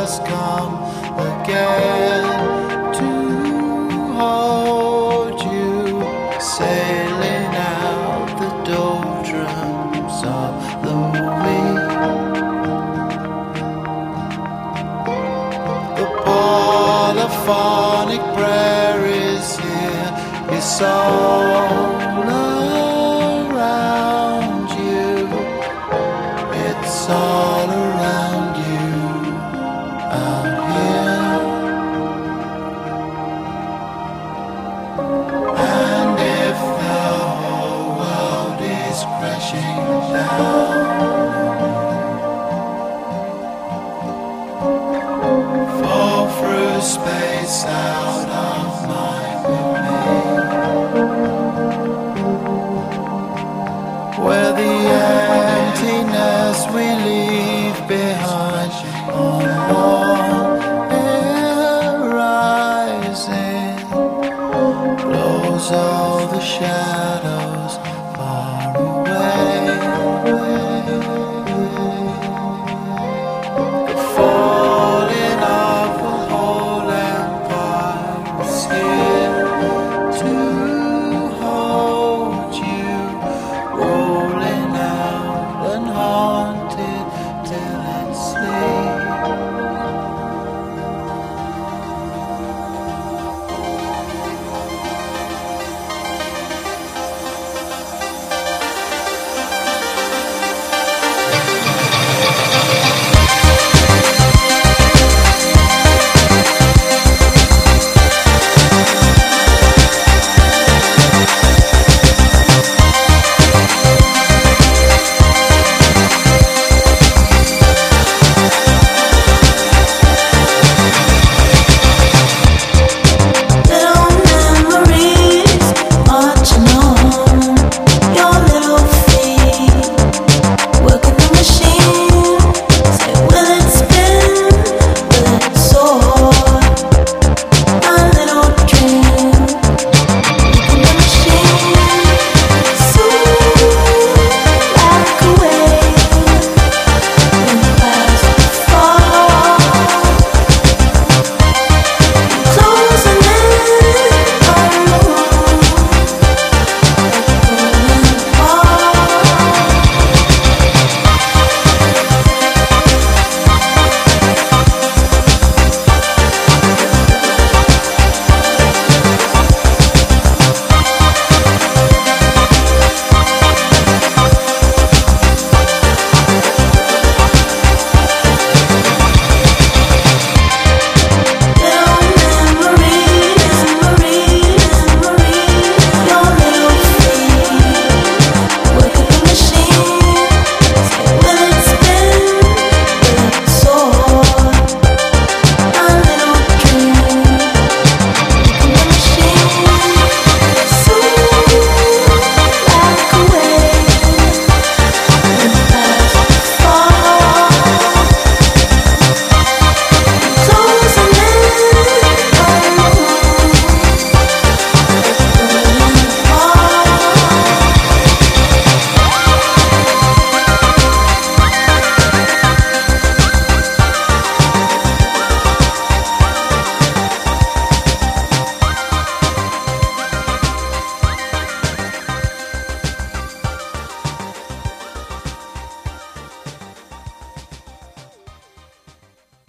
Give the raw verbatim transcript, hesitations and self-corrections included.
just come again to hold you, sailing out the doldrums of the week. The polyphonic prayer is here, it's all around you, it's all around you out here. And if the whole world is crashing down, fall through space out of mind with me, where the emptiness we leave behind on one air rising blows all the shadows far away. The falling of a whole empire is here.